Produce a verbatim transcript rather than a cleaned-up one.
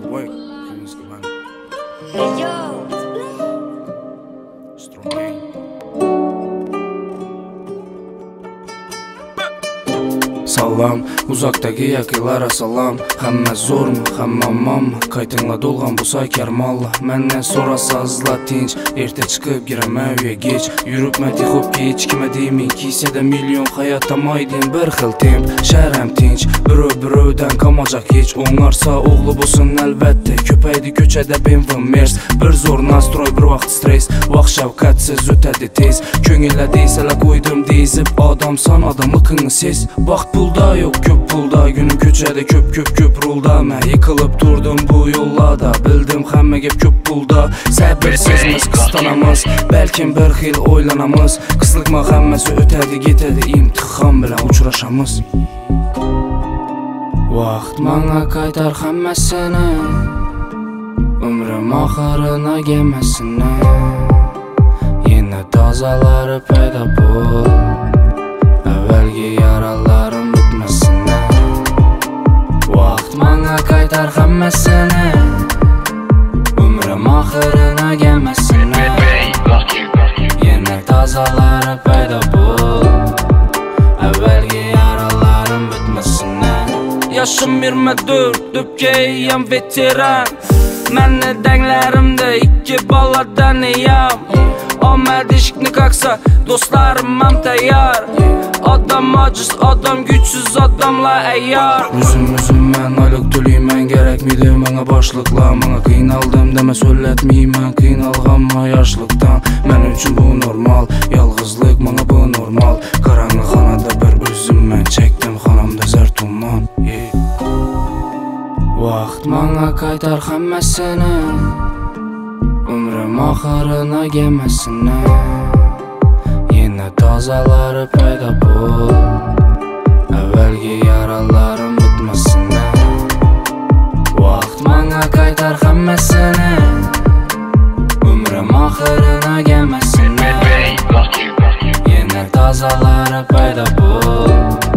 Away, Химический банк. Hey yo, Strong game. Салам, uzaqdagi yaqinlara salam. Hamma zo'rmi, hamma omonmi? Qaytingla to'lgan bo'lsa karmalla. Mendan so'rasazlar tinch, erta chiqib giraman uyga kech. Yuribman tixob kech, kimga deymin, kisada million hayotda maydin bir xil temp. Sharam tinch, birov birovdan qamajaq hech. O'ngarsa o'g'li bo'lsin albatta. Ko'paydi ko'chada B M W Merc. Bir zo'r nastroy, bir vaqt stress. Vaqt shavqatsiz o'tadi tez. Ko'ngilda deysalar qo'ydim deyzib, odamsan odamligingni ses. Vaqt pulda yo'q, ko'p pulda, gunim ko'chada ko'p ko'p ko'p rulda. Men yiqilib turdim bu yo'llarda, bildim hamma gap ko'p pulda. Sabrsiz qistonamiz, balkim bir xil o'ylanamiz. Qisliqma hammasi o'tadi, ketadi, imtihon bilan uchrashamiz. Vaqt menga qaytar hammasini, umrim oxirini gemasini. Yana tozalari paydo bo'l, avvalgi yaralarim bitmasin. Vaqt menga qaytar hammasini, umrim oxirini gemasini. Yana tozalari paydo bo'l, avvalgi yaralarim bitmasin. Yaşım yirmi dört, döpkeyim veteran. Menne denglerimde iki baladan iyam. Omad ishqni qaqsa, dostlarım ham tayyor. Odam ojiz, odam güçsüz, odamlar ayyor. O'zim o'zim men oylik to'layman, kerakmidi menga boshliqlar. Menga qiynaldim dema so'zlatmayman, qiynalganman yoshlikdan. Men uchun bu normal, yolg'izlik menga bu normal. Qarangli xonada bir o'zimman, chekdim xonamda zar tuman. Vaqt menga qaytar hammasini, umrim oxirini gemasini. Yana tozalari paydo bo'l, avvalgi yaralarim bitmasin. Vaqt menga qaytar hammasini, umrim oxirini gemasini. Yana tozalari paydo bo'l.